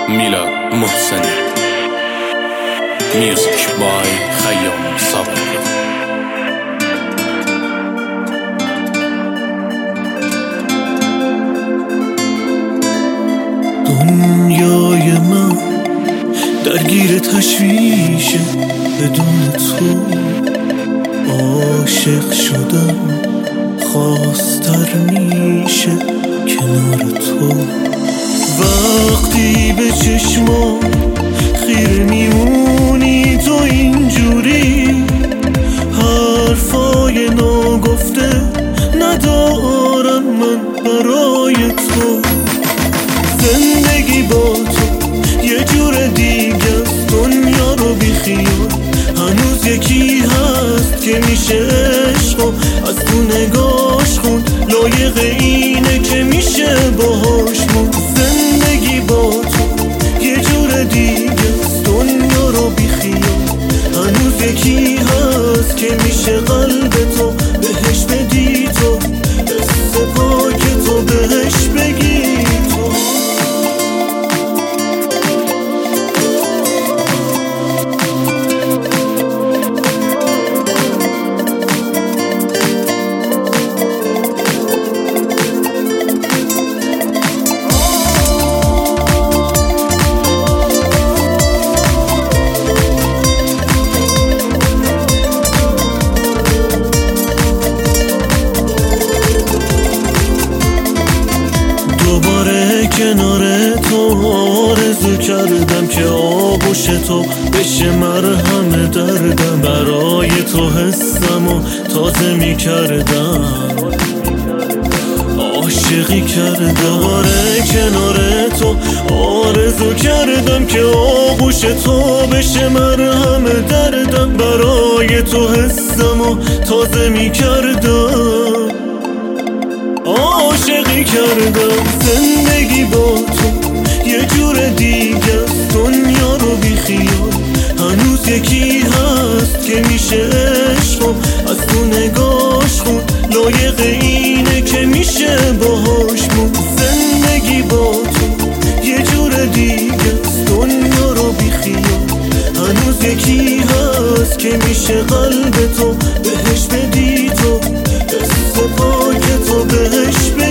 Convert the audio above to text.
میلاد محسنی. میوزیک بای خیام صابری. دنیای من درگیر تشویشه، بدون تو عاشق شدم خواستر میشه کنار تو. وقتی به چشما خیره میمونی تو اینجوری، حرفای ناگفته ندارم من برای تو. زندگی با تو یه جور دیگه است، دنیا رو بیخیال هنوز یکی هست که میشه عشقو از تو نگاش خون، لایق اینه که میشه باهاش مون. زندگی با تو یه جور دیگه است، دنیا رو بیخیال هنوز یکی هست که میشه قلب تو بهش بدی، تو دست پاک تو بهش بگی تو. کنار تو آرزو کردم که آغوش تو بشه مرهم دردم، برای تو حسمو تازه می کردم، عاشقی کردم. دوباره کنار تو آرزو کردم که آغوش تو بشه مرهم دردم، برای تو حسمو تازه می کردم، عاشقی کردم. زندگی با تو یه جور دیگه است، دنیا رو بیخیال هنوز یکی هست که میشه عشقو از تو نگاش خون، لایق اینه که میشه باهاش مون. زندگی با تو یه جور دیگه است، دنیا رو بیخیال هنوز یکی هست که میشه قلب تو بهش بدی، تو دست پاک تو بهش بدی.